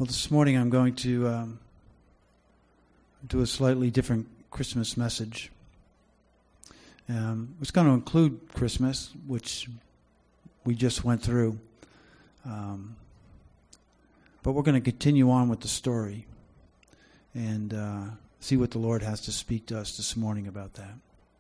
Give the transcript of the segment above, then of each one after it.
Well, this morning I'm going to do a slightly different Christmas message. It's going to include Christmas, which we just went through. But we're going to continue on with the story and see what the Lord has to speak to us this morning about that.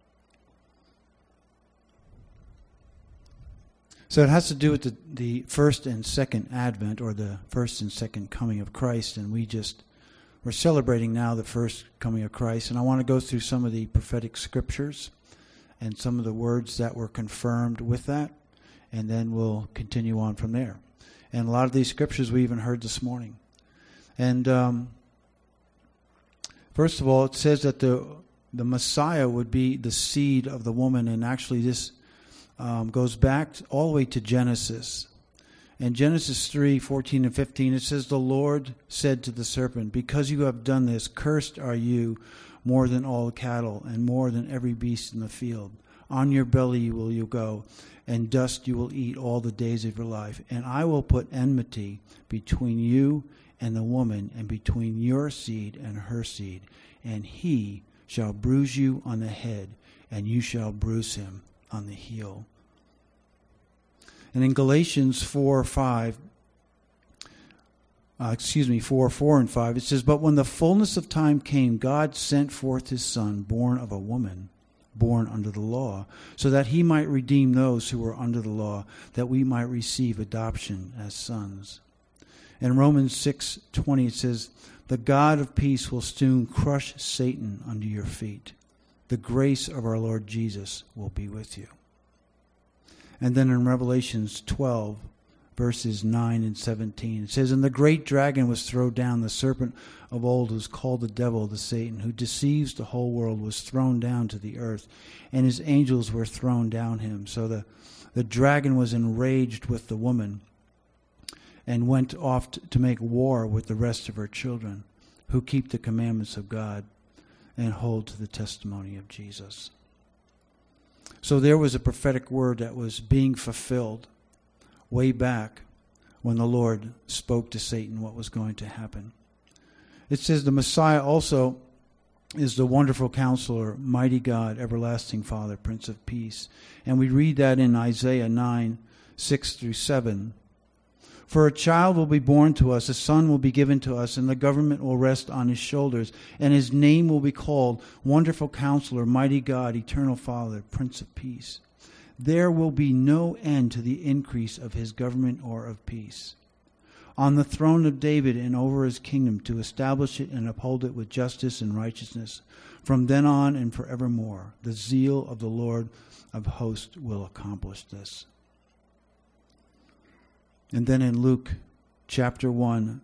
So it has to do with the first and second advent, or the first and second coming of Christ, and we're celebrating now the first coming of Christ, and I want to go through some of the prophetic scriptures and some of the words that were confirmed with that, and then we'll continue on from there. And a lot of these scriptures we even heard this morning. And first of all, it says that the Messiah would be the seed of the woman, and actually this goes back all the way to Genesis. In Genesis 3:14 and 15, it says, "The Lord said to the serpent, because you have done this, cursed are you more than all cattle and more than every beast in the field. On your belly will you go, and dust you will eat all the days of your life. And I will put enmity between you and the woman, and between your seed and her seed. And he shall bruise you on the head, and you shall bruise him on the heel." And in Galatians 4:4 and 5, it says, "But when the fullness of time came, God sent forth his Son, born of a woman, born under the law, so that he might redeem those who were under the law, that we might receive adoption as sons." In Romans 6:20, it says, "The God of peace will soon crush Satan under your feet. The grace of our Lord Jesus will be with you." And then in Revelations 12, verses 9 and 17, it says, "And the great dragon was thrown down, the serpent of old, who is called the devil, the Satan, who deceives the whole world, was thrown down to the earth, and his angels were thrown down him." So the dragon was enraged with the woman and went off to make war with the rest of her children, who keep the commandments of God and hold to the testimony of Jesus. So there was a prophetic word that was being fulfilled way back when the Lord spoke to Satan what was going to happen. It says the Messiah also is the wonderful counselor, mighty God, everlasting Father, Prince of Peace. And we read that in Isaiah 9:6-7. "For a child will be born to us, a son will be given to us, and the government will rest on his shoulders. And his name will be called Wonderful Counselor, Mighty God, Eternal Father, Prince of Peace. There will be no end to the increase of his government or of peace. On the throne of David and over his kingdom, to establish it and uphold it with justice and righteousness, from then on and forevermore. The zeal of the Lord of hosts will accomplish this." And then in Luke chapter 1,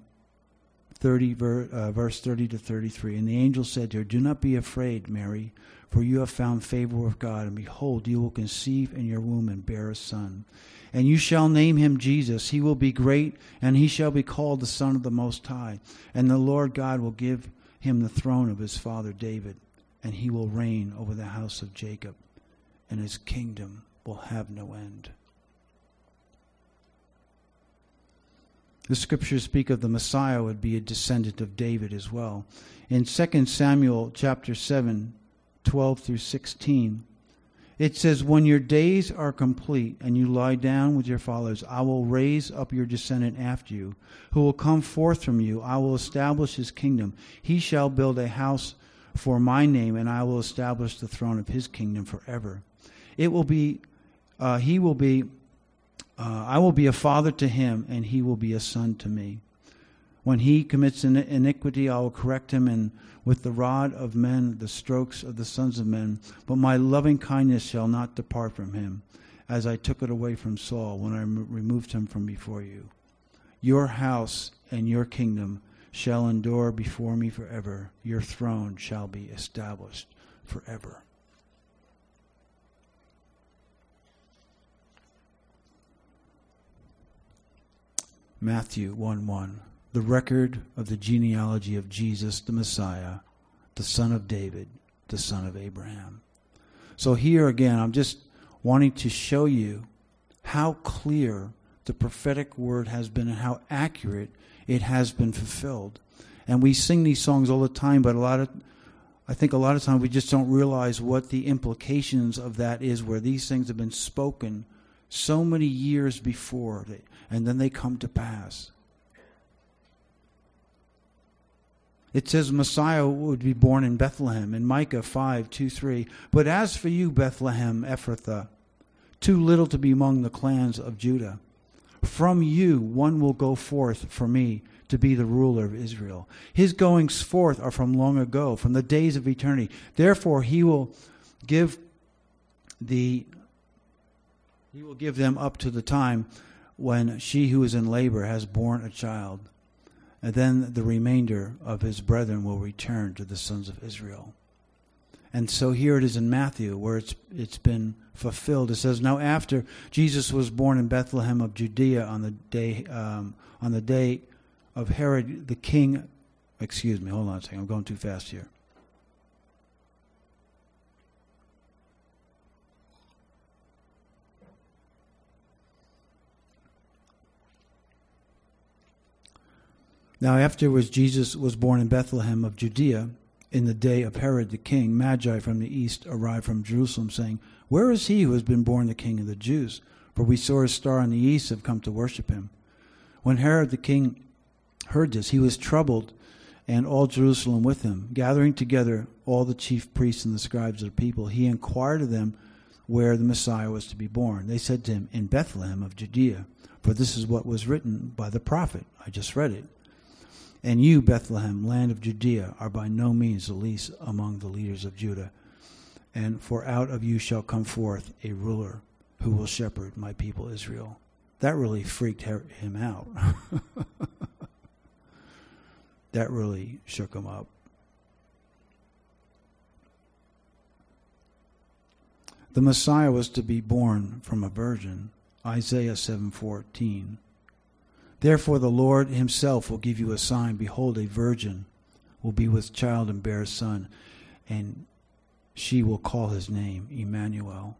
verse 30-33, "And the angel said to her, 'Do not be afraid, Mary, for you have found favor with God. And behold, you will conceive in your womb and bear a son. And you shall name him Jesus. He will be great, and he shall be called the Son of the Most High. And the Lord God will give him the throne of his father David. And he will reign over the house of Jacob, and his kingdom will have no end.'" The scriptures speak of the Messiah would be a descendant of David as well. In 2 Samuel chapter 7, 12-16, it says, "When your days are complete and you lie down with your fathers, I will raise up your descendant after you, who will come forth from you. I will establish his kingdom. He shall build a house for my name, and I will establish the throne of his kingdom forever. I will be a father to him, and he will be a son to me. When he commits iniquity, I will correct him, and with the rod of men, the strokes of the sons of men. But my loving kindness shall not depart from him, as I took it away from Saul when I removed him from before you. Your house and your kingdom shall endure before me forever. Your throne shall be established forever." Matthew 1:1, "The record of the genealogy of Jesus the Messiah, the son of David, the son of Abraham." So here again, I'm just wanting to show you how clear the prophetic word has been and how accurate it has been fulfilled. And we sing these songs all the time, but I think a lot of times we just don't realize what the implications of that is, where these things have been spoken so many years before, and then they come to pass. It says Messiah would be born in Bethlehem in Micah 5:2-3. But as for you, Bethlehem Ephrathah, too little to be among the clans of Judah, from you one will go forth for me to be the ruler of Israel. His goings forth are from long ago, from the days of eternity. Therefore he will give them up to the time when she who is in labor has borne a child. And then the remainder of his brethren will return to the sons of Israel. And so here it is in Matthew where it's been fulfilled. It says, now after Jesus was born in Bethlehem of Judea on the day of Herod the king. Excuse me, hold on a second. I'm going too fast here. Now afterwards Jesus was born in Bethlehem of Judea in the day of Herod the king. Magi from the east arrived from Jerusalem, saying, where is he who has been born the king of the Jews? For we saw his star in the east and have come to worship him. When Herod the king heard this, he was troubled, and all Jerusalem with him. Gathering together all the chief priests and the scribes of the people, he inquired of them where the Messiah was to be born. They said to him, in Bethlehem of Judea, for this is what was written by the prophet. I just read it. And you, Bethlehem, land of Judea, are by no means the least among the leaders of Judah. And for out of you shall come forth a ruler who will shepherd my people Israel. That really freaked him out. That really shook him up. The Messiah was to be born from a virgin. Isaiah 7:14. Therefore the Lord himself will give you a sign. Behold, a virgin will be with child and bear a son, and she will call his name Emmanuel.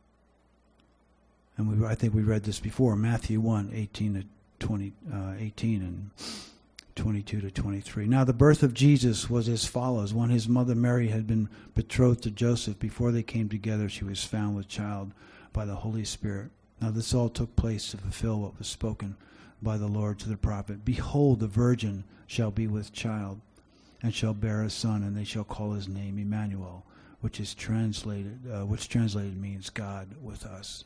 And I think we read this before, Matthew 1:18 and 22 to 23. Now the birth of Jesus was as follows. When his mother Mary had been betrothed to Joseph, before they came together, she was found with child by the Holy Spirit. Now this all took place to fulfill what was spoken by the Lord to the prophet. Behold, the virgin shall be with child and shall bear a son, and they shall call his name Emmanuel, which translated means God with us.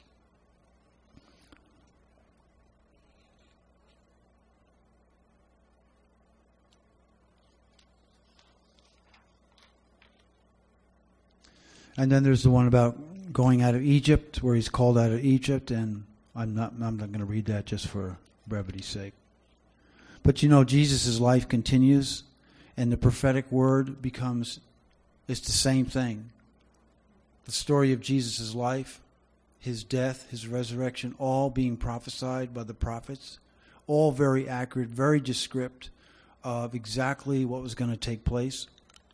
And then there's the one about going out of Egypt, where he's called out of Egypt, and I'm not going to read that just for brevity's sake. But Jesus' life continues, and the prophetic word it's the same thing. The story of Jesus' life, his death, his resurrection, all being prophesied by the prophets, all very accurate, very descriptive of exactly what was going to take place.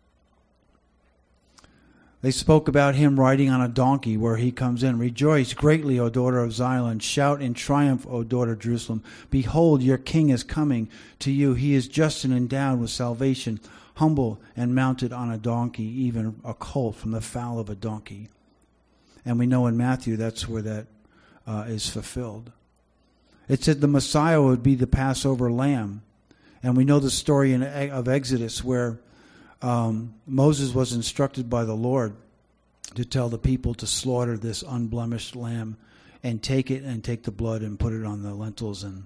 They spoke about him riding on a donkey, where he comes in. Rejoice greatly, O daughter of Zion. Shout in triumph, O daughter of Jerusalem. Behold, your king is coming to you. He is just and endowed with salvation, humble and mounted on a donkey, even a colt from the foal of a donkey. And we know in Matthew that's where that is fulfilled. It said the Messiah would be the Passover lamb. And we know the story of Exodus, where Moses was instructed by the Lord to tell the people to slaughter this unblemished lamb and take the blood and put it on the lentils. So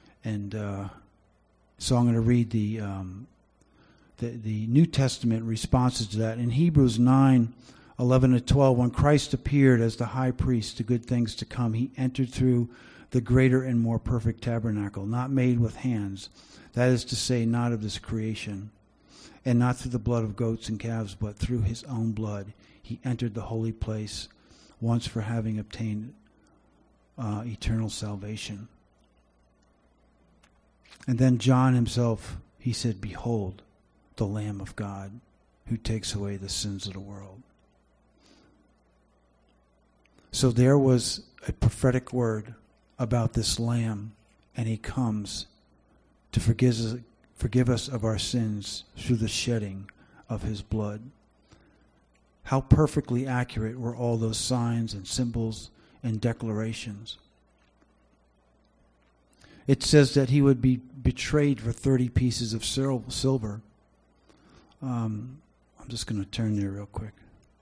I'm going to read the New Testament responses to that. In Hebrews 9:11-12, when Christ appeared as the high priest to good things to come, he entered through the greater and more perfect tabernacle, not made with hands, that is to say, not of this creation, and not through the blood of goats and calves, but through his own blood. He entered the holy place once for having obtained eternal salvation. And then John himself, he said, behold, the Lamb of God who takes away the sins of the world. So there was a prophetic word about this Lamb, and he comes to forgive us of our sins through the shedding of his blood. How perfectly accurate were all those signs and symbols and declarations. It says that he would be betrayed for 30 pieces of silver. I'm just going to turn there real quick.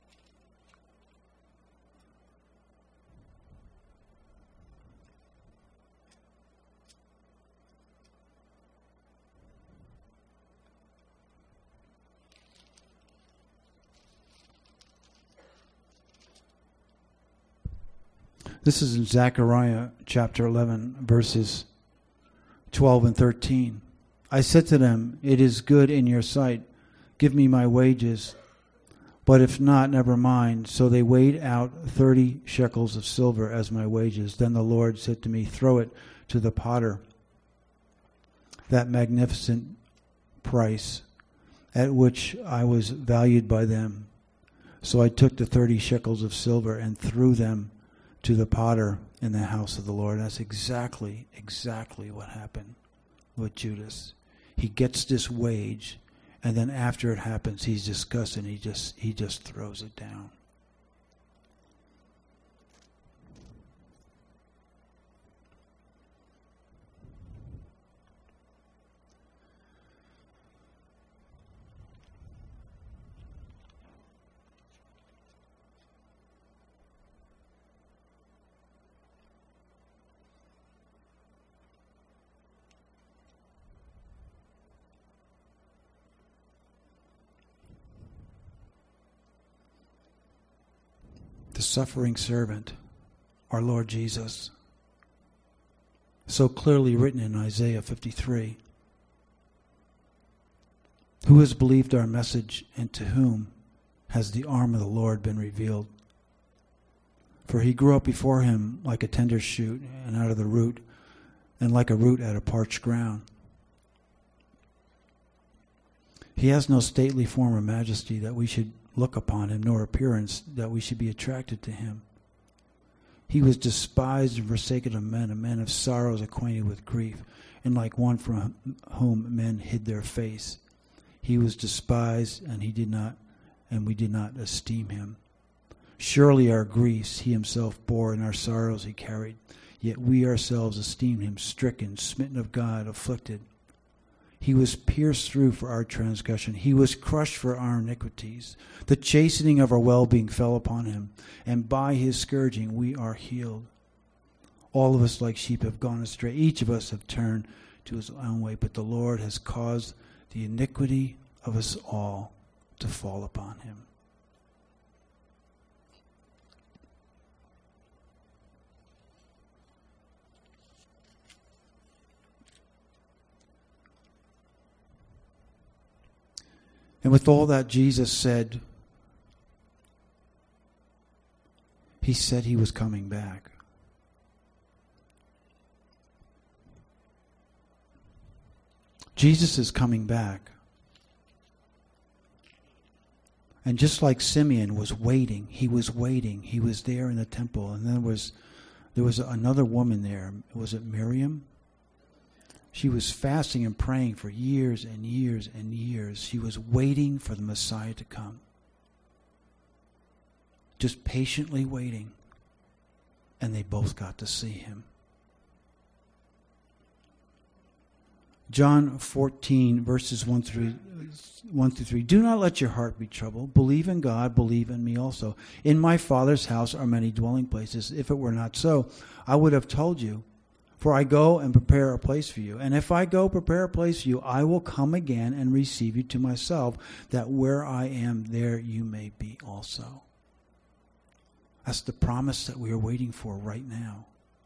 This is in Zechariah chapter 11, verses 12 and 13. I said to them, "It is good in your sight. Give me my wages. But if not, never mind." So they weighed out 30 shekels of silver as my wages. Then the Lord said to me, "Throw it to the potter, that magnificent price at which I was valued by them." So I took the 30 shekels of silver and threw them to the potter in the house of the Lord. That's exactly what happened with Judas. He gets this wage, and then after it happens, he's disgusted. He just throws it down. The suffering servant, our Lord Jesus, so clearly written in Isaiah 53. Who has believed our message, and to whom has the arm of the Lord been revealed? For he grew up before him like a tender shoot and out of the root, and like a root out of parched ground. He has no stately form or majesty that we should look upon him, nor appearance that we should be attracted to him. He was despised and forsaken of men, a man of sorrows, acquainted with grief, and like one from whom men hid their face. He was despised, and we did not esteem him. Surely our griefs he himself bore, and our sorrows he carried. Yet we ourselves esteemed him stricken, smitten of God, afflicted. He was pierced through for our transgression. He was crushed for our iniquities. The chastening of our well-being fell upon him, and by his scourging we are healed. All of us like sheep have gone astray. Each of us have turned to his own way, but the Lord has caused the iniquity of us all to fall upon him. And with all that Jesus said, he said he was coming back. Jesus is coming back. And just like Simeon was waiting, he was there in the temple. And then there was another woman there. Was it Miriam? She was fasting and praying for years and years and years. She was waiting for the Messiah to come. Just patiently waiting. And they both got to see him. John 14, verses 1 through 3. Do not let your heart be troubled. Believe in God, believe in me also. In my Father's house are many dwelling places. If it were not so, I would have told you. For I go and prepare a place for you. And if I go prepare a place for you, I will come again and receive you to myself, that where I am, there you may be also. That's the promise that we are waiting for right now.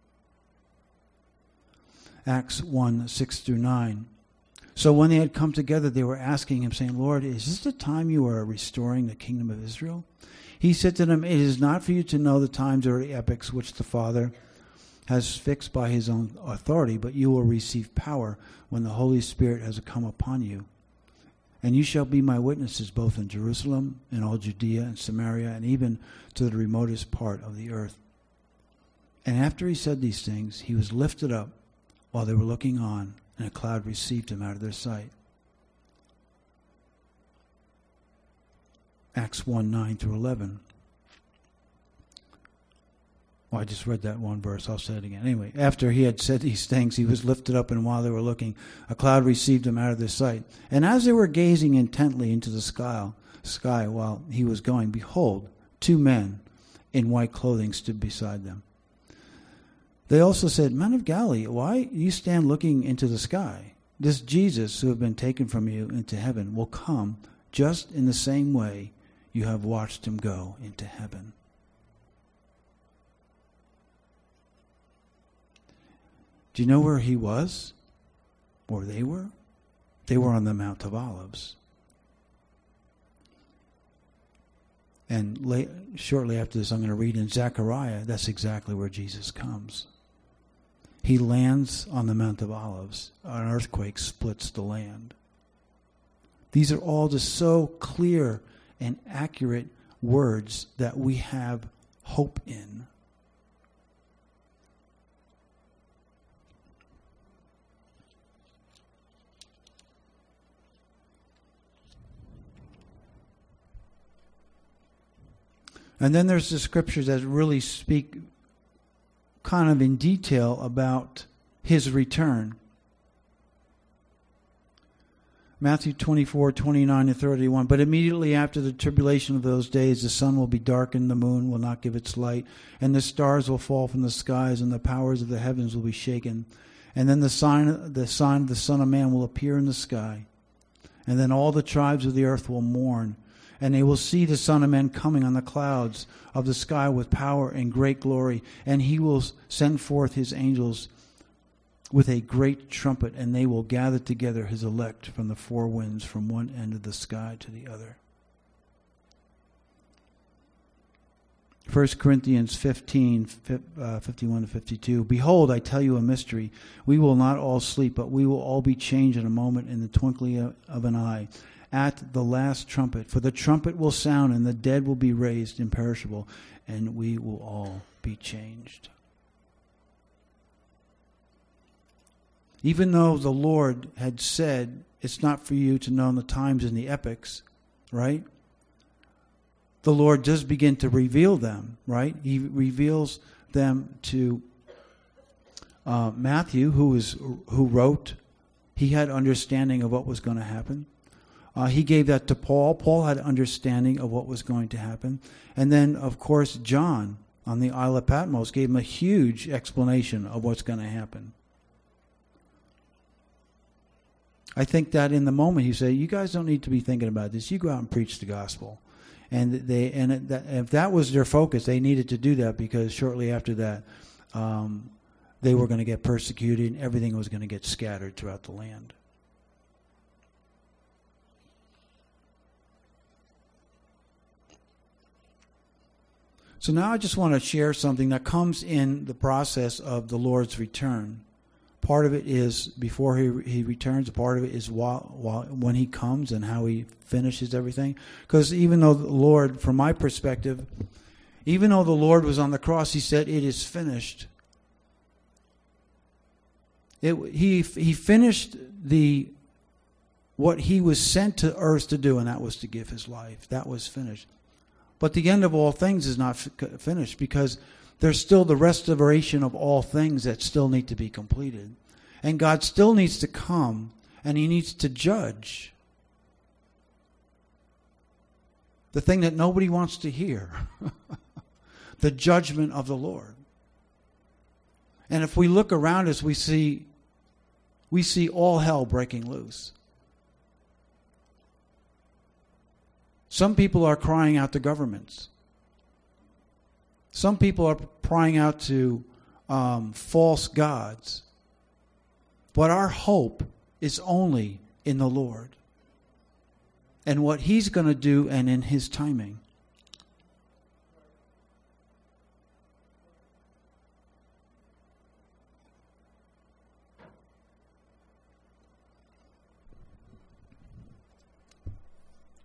Acts 1, 6 through 9. So when they had come together, they were asking him, saying, Lord, is this the time you are restoring the kingdom of Israel? He said to them, it is not for you to know the times or the epochs which the Father has fixed by his own authority, but you will receive power when the Holy Spirit has come upon you. And you shall be my witnesses both in Jerusalem and all Judea and Samaria and even to the remotest part of the earth. And after he said these things, he was lifted up while they were looking on, and a cloud received him out of their sight. Acts 1, 9 through 11. Well, I just read that one verse. I'll say it again. Anyway, after he had said these things, he was lifted up, and while they were looking, a cloud received him out of their sight. And as they were gazing intently into the sky while he was going, behold, 2 men in white clothing stood beside them. They also said, Men of Galilee, why do you stand looking into the sky? This Jesus who have been taken from you into heaven will come just in the same way you have watched him go into heaven. Do you know where he was? Or they were? They were on the Mount of Olives. And shortly after this, I'm going to read in Zechariah, that's exactly where Jesus comes. He lands on the Mount of Olives. An earthquake splits the land. These are all just so clear and accurate words that we have hope in. And then there's the scriptures that really speak kind of in detail about his return. Matthew 24, 29 and 31. But immediately after the tribulation of those days, the sun will be darkened, the moon will not give its light, and the stars will fall from the skies, and the powers of the heavens will be shaken. And then the sign of the Son of Man will appear in the sky. And then all the tribes of the earth will mourn, and they will see the Son of Man coming on the clouds of the sky with power and great glory. And he will send forth his angels with a great trumpet, and they will gather together his elect from the 4 winds, from one end of the sky to the other. 1 Corinthians 15, 51 to 52. Behold, I tell you a mystery. We will not all sleep, but we will all be changed in a moment, in the twinkling of an eye, at the last trumpet. For the trumpet will sound, and the dead will be raised imperishable, and we will all be changed. Even though the Lord had said, it's not for you to know the times and the epochs, right? The Lord does begin to reveal them, right? He reveals them to Matthew, who wrote. He had understanding of what was going to happen. He gave that to Paul. Paul had understanding of what was going to happen. And then, of course, John on the Isle of Patmos gave him a huge explanation of what's going to happen. I think that in the moment he said, you guys don't need to be thinking about this. You go out and preach the gospel. And if that was their focus, they needed to do that, because shortly after that, they were going to get persecuted and everything was going to get scattered throughout the land. So now I just want to share something that comes in the process of the Lord's return. Part of it is before he returns. Part of it is when he comes and how he finishes everything. Because even though the Lord, from my perspective, even though the Lord was on the cross, he said, it is finished. He finished what he was sent to earth to do, and that was to give his life. That was finished. But the end of all things is not finished, because there's still the restoration of all things that still need to be completed. And God still needs to come, and he needs to judge the thing that nobody wants to hear, the judgment of the Lord. And if we look around us, we see all hell breaking loose. Some people are crying out to governments. Some people are crying out to false gods. But our hope is only in the Lord and what he's going to do, and in his timing.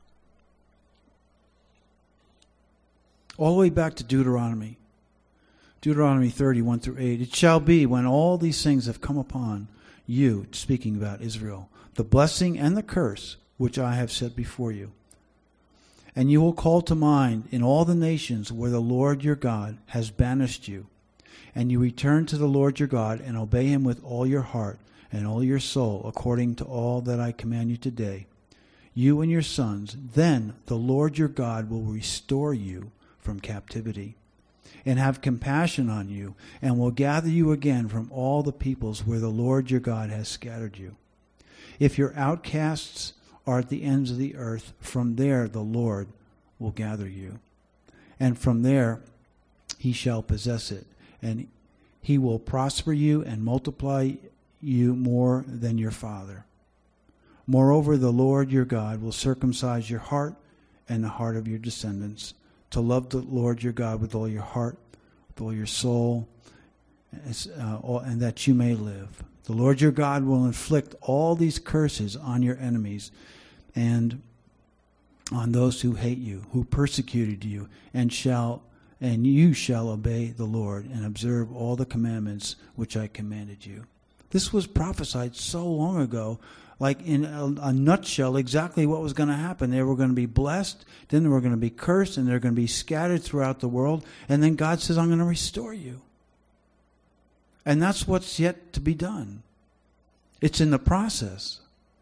All the way back to Deuteronomy. Deuteronomy 30, 1-8. It shall be when all these things have come upon you, speaking about Israel, the blessing and the curse which I have set before you. And you will call to mind in all the nations where the Lord your God has banished you, and you return to the Lord your God and obey him with all your heart and all your soul, according to all that I command you today, you and your sons, then the Lord your God will restore you from captivity and have compassion on you, and will gather you again from all the peoples where the Lord your God has scattered you. If your outcasts are at the ends of the earth, from there the Lord will gather you, and from there he shall possess it, and he will prosper you and multiply you more than your father. Moreover, the Lord your God will circumcise your heart and the heart of your descendants, to love the Lord your God with all your heart, with all your soul, and that you may live. The Lord your God will inflict all these curses on your enemies and on those who hate you, who persecuted you, and you shall obey the Lord and observe all the commandments which I commanded you. This was prophesied so long ago, like in a nutshell, exactly what was going to happen. They were going to be blessed, then they were going to be cursed, and they're going to be scattered throughout the world. And then God says, I'm going to restore you. And that's what's yet to be done. It's in the process.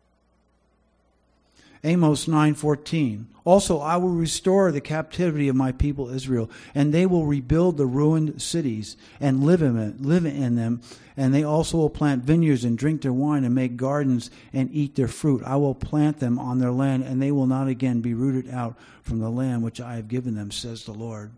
Amos 9:14. Also, I will restore the captivity of my people Israel, and they will rebuild the ruined cities and live in them. And they also will plant vineyards and drink their wine and make gardens and eat their fruit. I will plant them on their land, and they will not again be rooted out from the land which I have given them, says the Lord.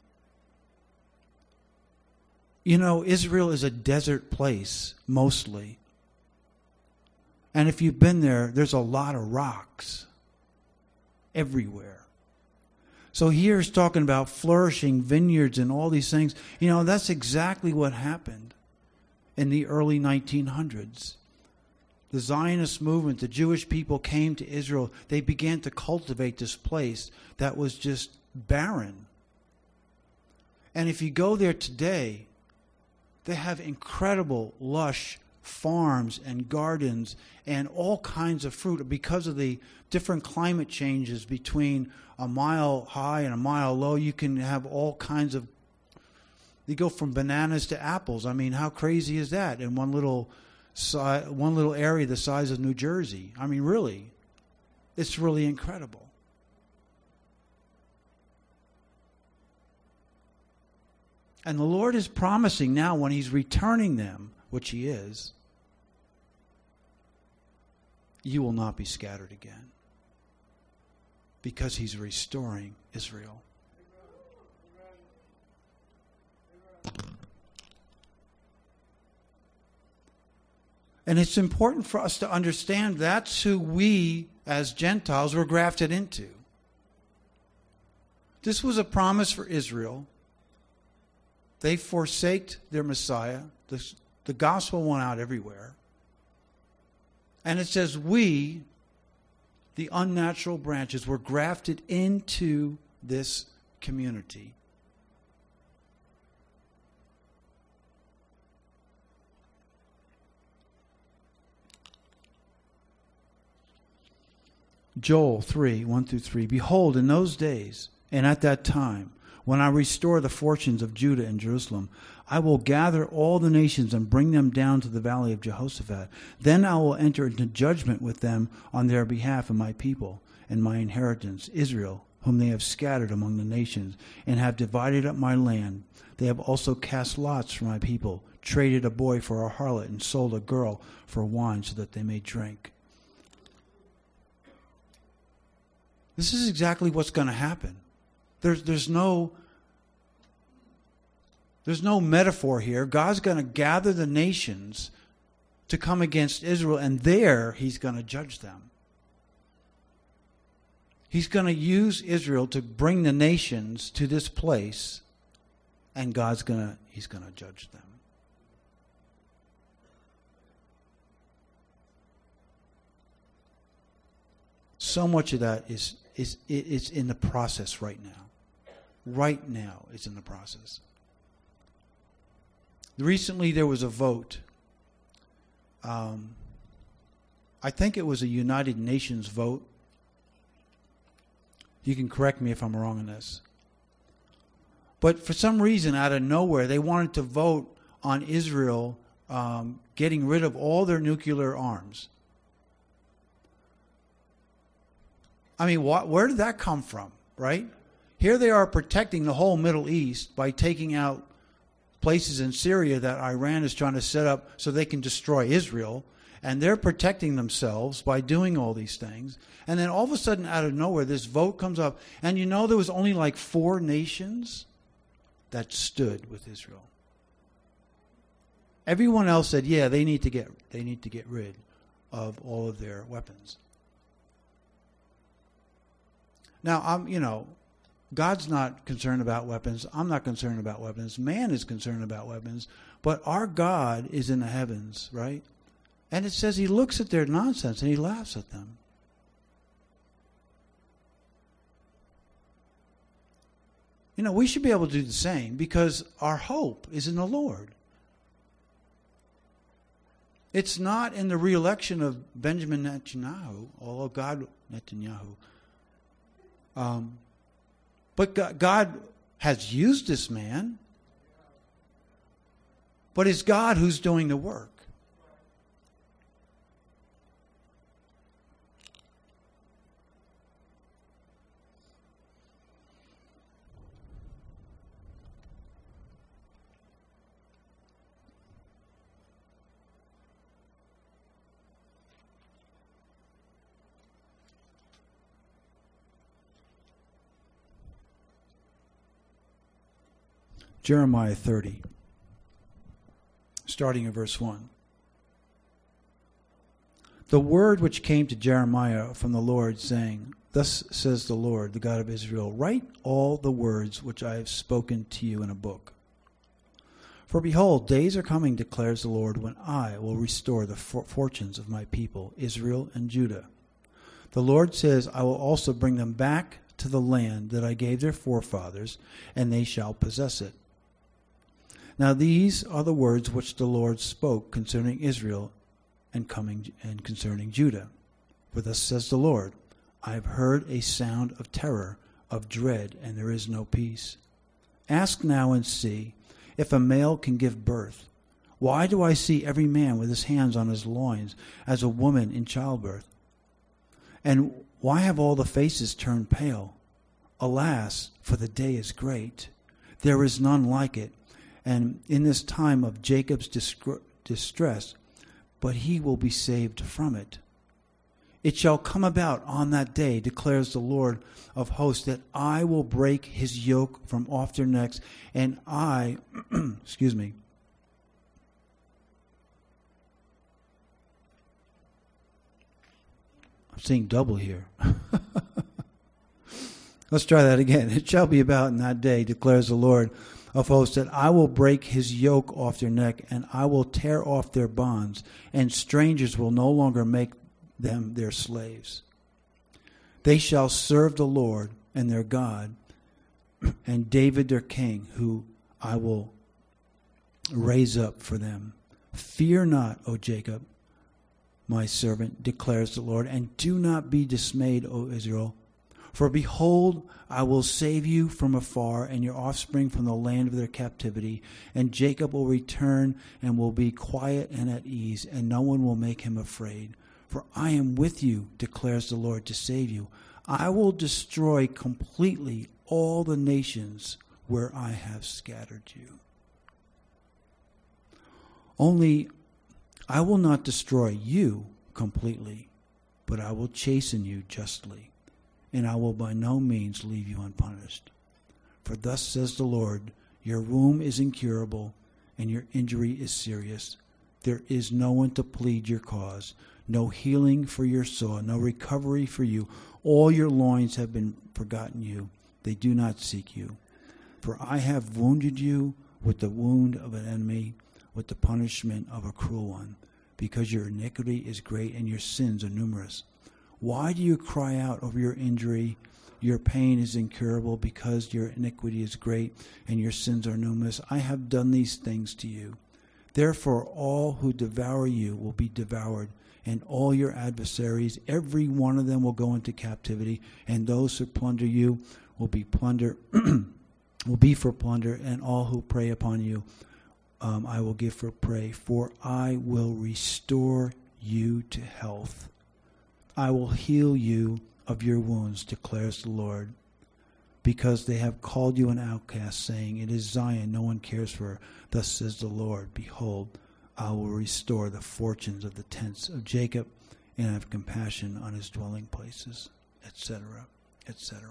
You know, Israel is a desert place, mostly. And if you've been there, there's a lot of rocks everywhere. So here it's talking about flourishing vineyards and all these things. You know, that's exactly what happened in the early 1900s. The Zionist movement, the Jewish people came to Israel. They began to cultivate this place that was just barren. And if you go there today, they have incredible, lush farms and gardens and all kinds of fruit because of the different climate changes between a mile high and a mile low. You can have all kinds of, you go from bananas to apples. I mean, how crazy is that in one little area the size of New Jersey? I mean, really, it's really incredible. And the Lord is promising now, when he's returning them, which he is, you will not be scattered again, because he's restoring Israel. And it's important for us to understand that's who we as Gentiles were grafted into. This was a promise for Israel. They forsaked their Messiah. The gospel went out everywhere. And it says we, the unnatural branches, were grafted into this community. Joel 3, 1-3. Behold, in those days and at that time, when I restore the fortunes of Judah and Jerusalem, I will gather all the nations and bring them down to the valley of Jehoshaphat. Then I will enter into judgment with them on their behalf and my people and my inheritance, Israel, whom they have scattered among the nations, and have divided up my land. They have also cast lots for my people, traded a boy for a harlot, and sold a girl for wine so that they may drink. This is exactly what's going to happen. There's no metaphor here. God's going to gather the nations to come against Israel, and there he's going to judge them. He's going to use Israel to bring the nations to this place, and he's going to judge them. So much of that is in the process right now. Right now, it's in the process. Recently there was a vote. I think it was a United Nations vote. You can correct me if I'm wrong on this. But for some reason, out of nowhere, they wanted to vote on Israel getting rid of all their nuclear arms. I mean, where did that come from, right? Here they are protecting the whole Middle East by taking out places in Syria that Iran is trying to set up so they can destroy Israel. And they're protecting themselves by doing all these things. And then all of a sudden, out of nowhere, this vote comes up. And you know there was only like 4 nations that stood with Israel. Everyone else said, yeah, they need to get rid of all of their weapons. Now, God's not concerned about weapons. I'm not concerned about weapons. Man is concerned about weapons. But our God is in the heavens, right? And it says he looks at their nonsense and he laughs at them. We should be able to do the same because our hope is in the Lord. It's not in the re-election of Benjamin Netanyahu, although God, Netanyahu. But God has used this man. But it's God who's doing the work. Jeremiah 30, starting in verse 1. The word which came to Jeremiah from the Lord, saying, Thus says the Lord, the God of Israel, write all the words which I have spoken to you in a book. For behold, days are coming, declares the Lord, when I will restore the fortunes of my people, Israel and Judah. The Lord says, I will also bring them back to the land that I gave their forefathers, and they shall possess it. Now these are the words which the Lord spoke concerning Israel and concerning Judah. For thus says the Lord, I have heard a sound of terror, of dread, and there is no peace. Ask now and see if a male can give birth. Why do I see every man with his hands on his loins, as a woman in childbirth? And why have all the faces turned pale? Alas, for the day is great. There is none like it. And in this time of Jacob's distress, but he will be saved from it. It shall come about on that day, declares the Lord of hosts, that I will break his yoke from off their necks, and I, excuse me, I'm seeing double here. Let's try that again. It shall be about in that day, declares the Lord of hosts, that I will break his yoke off their neck, and I will tear off their bonds, and strangers will no longer make them their slaves. They shall serve the Lord and their God, and David their king, who I will raise up for them. Fear not, O Jacob, my servant, declares the Lord, and do not be dismayed, O Israel. For behold, I will save you from afar, and your offspring from the land of their captivity. And Jacob will return and will be quiet and at ease, and no one will make him afraid. For I am with you, declares the Lord, to save you. I will destroy completely all the nations where I have scattered you. Only I will not destroy you completely, but I will chasten you justly, and I will by no means leave you unpunished. For thus says the Lord, your womb is incurable, and your injury is serious. There is no one to plead your cause, no healing for your sore, no recovery for you. All your loins have been forgotten you. They do not seek you. For I have wounded you with the wound of an enemy, with the punishment of a cruel one, because your iniquity is great and your sins are numerous. Why do you cry out over your injury? Your pain is incurable because your iniquity is great and your sins are numerous. I have done these things to you. Therefore, all who devour you will be devoured, and all your adversaries, every one of them will go into captivity, and those who plunder you will be will be for plunder, and all who prey upon you I will give for prey. For I will restore you to health. I will heal you of your wounds, declares the Lord, because they have called you an outcast, saying, It is Zion, no one cares for her. Thus says the Lord, Behold, I will restore the fortunes of the tents of Jacob, and have compassion on his dwelling places, etc., etc.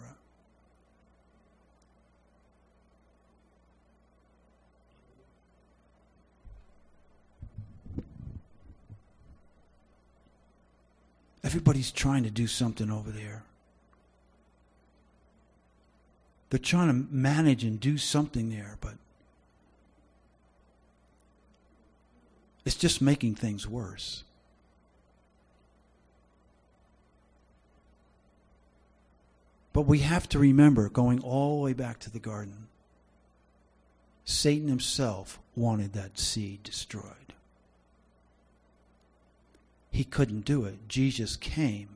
Everybody's trying to do something over there. They're trying to manage and do something there, but it's just making things worse. But we have to remember, going all the way back to the garden, Satan himself wanted that seed destroyed. He couldn't do it. Jesus came.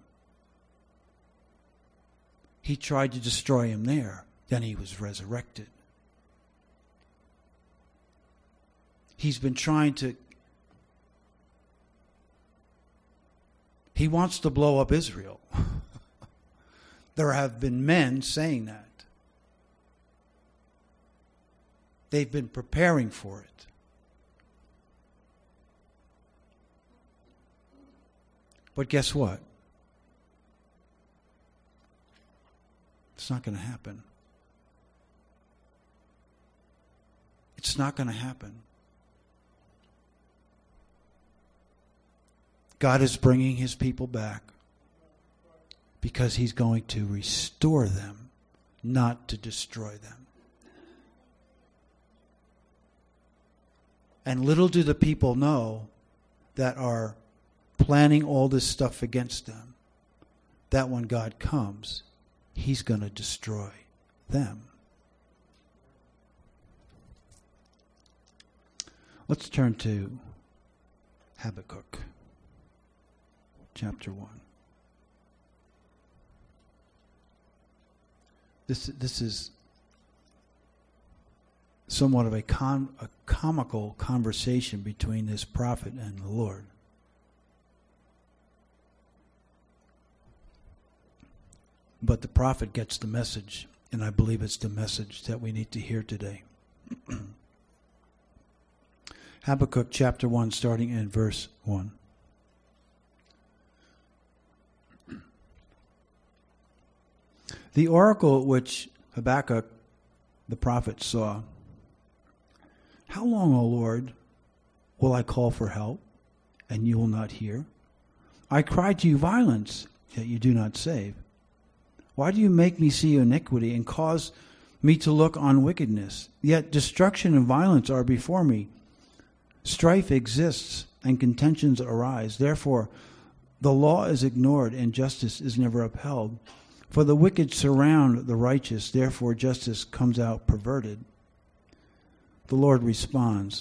He tried to destroy him there. Then he was resurrected. He's been trying to... He wants to blow up Israel. There have been men saying that. They've been preparing for it. But guess what? It's not going to happen. It's not going to happen. God is bringing his people back because he's going to restore them, not to destroy them. And little do the people know that are planning all this stuff against them, that when God comes, he's going to destroy them. Let's turn to Habakkuk, chapter 1. This is somewhat of a comical conversation between this prophet and the Lord. But the prophet gets the message, and I believe it's the message that we need to hear today. Habakkuk chapter 1, starting in verse 1. The oracle which Habakkuk the prophet saw. How long, O Lord, will I call for help, and you will not hear? I cry to you violence, yet you do not save. Why do you make me see iniquity and cause me to look on wickedness? Yet destruction and violence are before me. Strife exists and contentions arise. Therefore, the law is ignored and justice is never upheld. For the wicked surround the righteous. Therefore, justice comes out perverted. The Lord responds,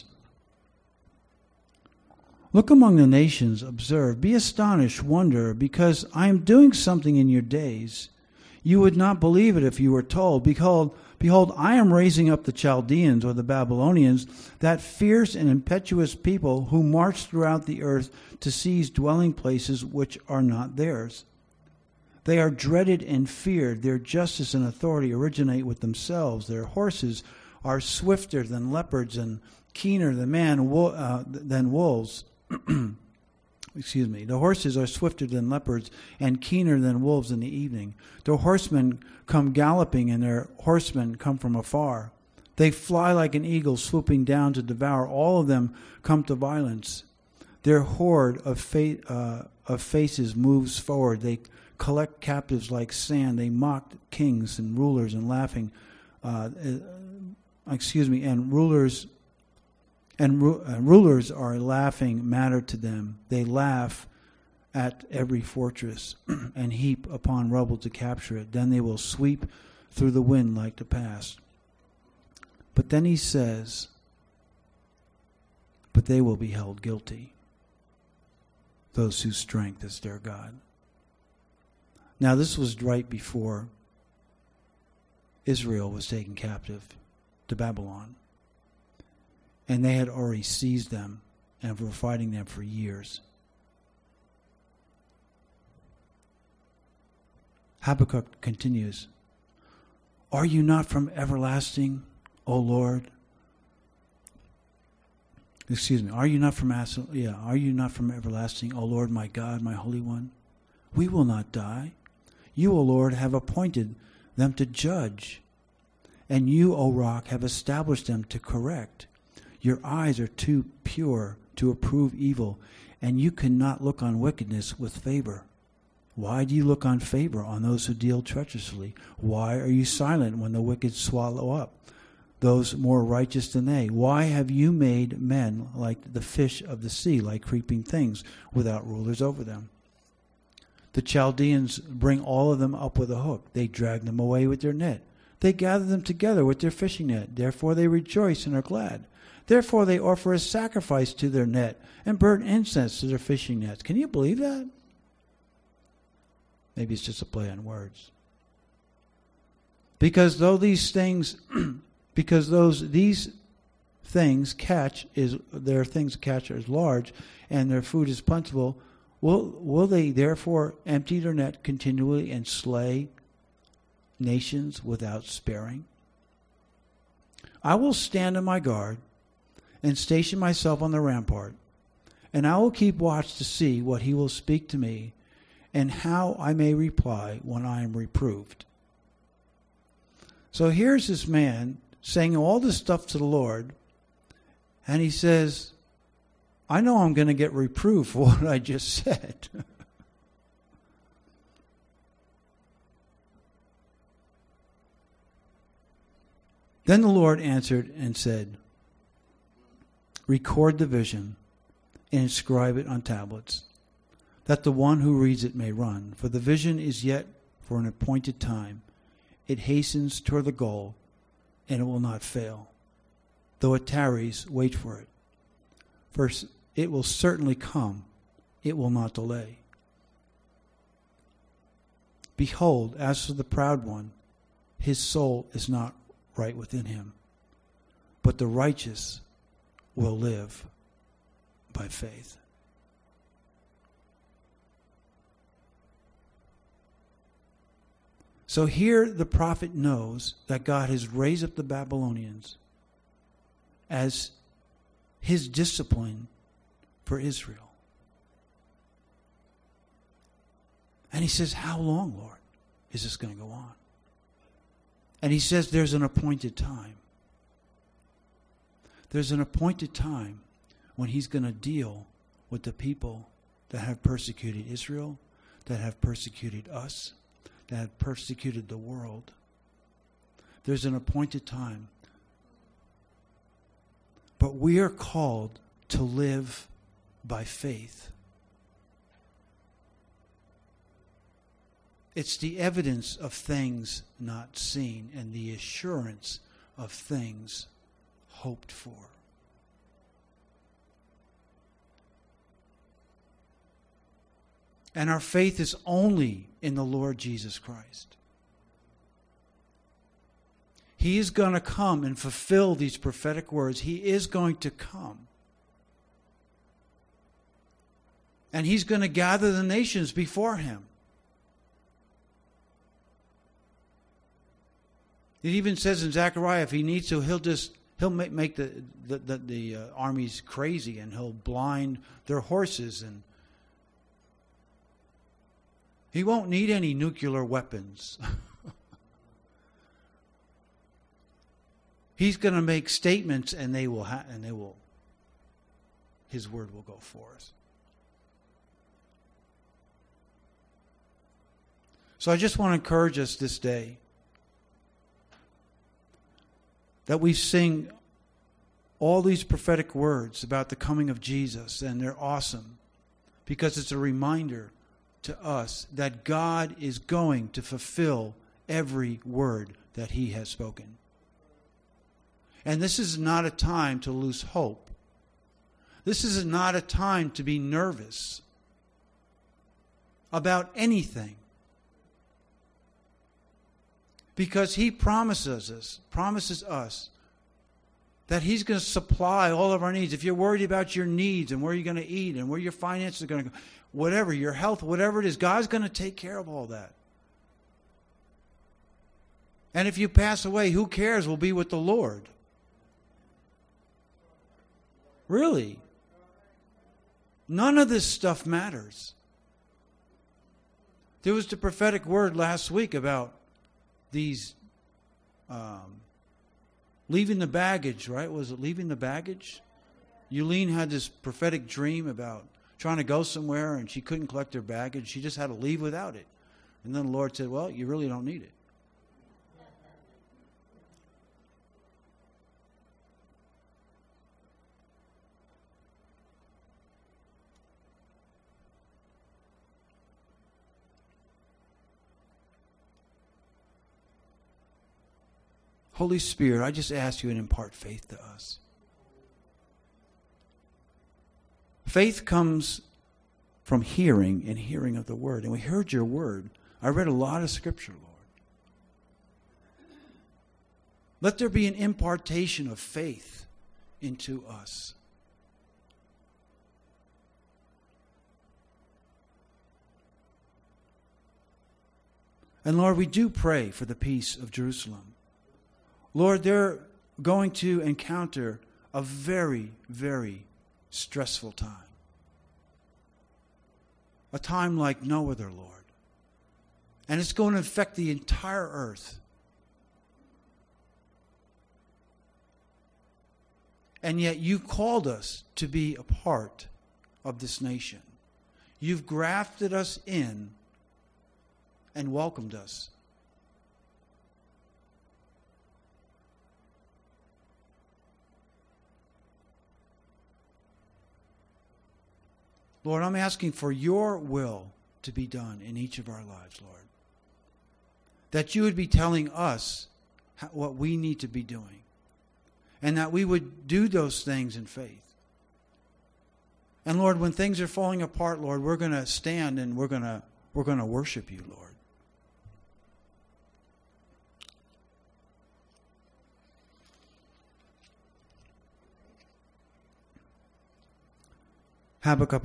Look among the nations, observe, be astonished, wonder, because I am doing something in your days. You would not believe it if you were told. Behold, I am raising up the Chaldeans or the Babylonians, that fierce and impetuous people who march throughout the earth to seize dwelling places which are not theirs. They are dreaded and feared. Their justice and authority originate with themselves. Their horses are swifter than leopards and keener than wolves. Excuse me. The horses are swifter than leopards and keener than wolves in the evening. Their horsemen come galloping, and their horsemen come from afar. They fly like an eagle, swooping down to devour. All of them come to violence. Their horde of faces moves forward. They collect captives like sand. They mock kings and rulers, and laughing. Rulers are a laughing matter to them. They laugh at every fortress and heap upon rubble to capture it. Then they will sweep through the wind like the past. But then he says, but they will be held guilty, those whose strength is their God. Now this was right before Israel was taken captive to Babylon. And they had already seized them and were fighting them for years. Habakkuk continues, are you not from everlasting, O Lord? Are you not from everlasting, O Lord, my God, my Holy One? We will not die. You, O Lord, have appointed them to judge, and you, O Rock, have established them to correct. Your eyes are too pure to approve evil, and you cannot look on wickedness with favor. Why do you look on favor on those who deal treacherously? Why are you silent when the wicked swallow up those more righteous than they? Why have you made men like the fish of the sea, like creeping things, without rulers over them? The Chaldeans bring all of them up with a hook. They drag them away with their net. They gather them together with their fishing net. Therefore they rejoice and are glad. Therefore they offer a sacrifice to their net and burn incense to their fishing nets. Can you believe that? Maybe it's just a play on words. Because though these things, these things catch is their things catch is large, and their food is plentiful, will they therefore empty their net continually and slay nations without sparing? I will stand on my guard and station myself on the rampart, and I will keep watch to see what he will speak to me, and how I may reply when I am reproved. So here's this man saying all this stuff to the Lord, and he says, I know I'm going to get reproved for what I just said. Then the Lord answered and said, record the vision and inscribe it on tablets, that the one who reads it may run. For the vision is yet for an appointed time. It hastens toward the goal, and it will not fail. Though it tarries, wait for it. First, it will certainly come. It will not delay. Behold, as for the proud one, his soul is not right within him. But the righteous will live by faith. So here the prophet knows that God has raised up the Babylonians as his discipline for Israel. And he says, how long, Lord, is this going to go on? And he says there's an appointed time. There's an appointed time when he's going to deal with the people that have persecuted Israel, that have persecuted us, that have persecuted the world. There's an appointed time. But we are called to live by faith. It's the evidence of things not seen and the assurance of things hoped for. And our faith is only in the Lord Jesus Christ. He is going to come and fulfill these prophetic words. He is going to come. And he's going to gather the nations before him. It even says in Zechariah, if he needs to, he'll make the armies crazy, and he'll blind their horses, and he won't need any nuclear weapons. He's going to make statements, and his word will go forth. So I just want to encourage us this day that we sing all these prophetic words about the coming of Jesus, and they're awesome. because it's a reminder to us that God is going to fulfill every word that he has spoken. And this is not a time to lose hope. This is not a time to be nervous about anything. Because he promises us that he's going to supply all of our needs. If you're worried about your needs and where you're going to eat and where your finances are going to go, whatever, your health, whatever it is, God's going to take care of all that. And if you pass away, who cares? We'll be with the Lord. Really. None of this stuff matters. There was the prophetic word last week about these leaving the baggage, right? Was it leaving the baggage? Eulene had this prophetic dream about trying to go somewhere and she couldn't collect her baggage. She just had to leave without it. And then the Lord said, well, you really don't need it. Holy Spirit, I just ask you to impart faith to us. Faith comes from hearing and hearing of the word. And we heard your word. I read a lot of scripture, Lord. Let there be an impartation of faith into us. And Lord, we do pray for the peace of Jerusalem. Lord, they're going to encounter a very, very stressful time. A time like no other, Lord. And it's going to affect the entire earth. And yet you called us to be a part of this nation. You've grafted us in and welcomed us. Lord, I'm asking for your will to be done in each of our lives, Lord. That you would be telling us what we need to be doing. And that we would do those things in faith. And Lord, when things are falling apart, Lord, we're going to stand and we're going to worship you, Lord. Habakkuk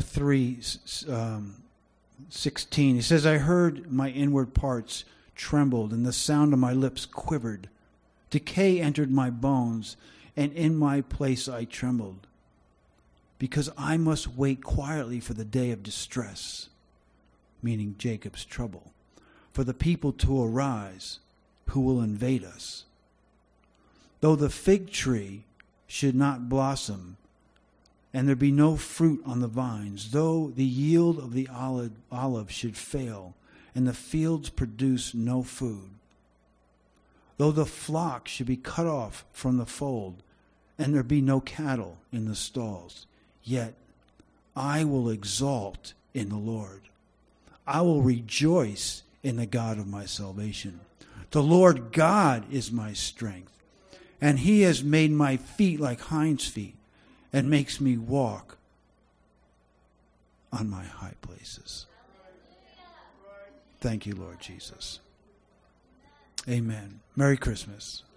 3:16. He says, I heard my inward parts trembled, and the sound of my lips quivered. Decay entered my bones, and in my place I trembled, because I must wait quietly for the day of distress, meaning Jacob's trouble, for the people to arise who will invade us. Though the fig tree should not blossom, and there be no fruit on the vines, though the yield of the olive should fail, and the fields produce no food, though the flock should be cut off from the fold, and there be no cattle in the stalls, yet I will exalt in the Lord. I will rejoice in the God of my salvation. The Lord God is my strength, and he has made my feet like hinds' feet, and makes me walk on my high places. Thank you, Lord Jesus. Amen. Merry Christmas.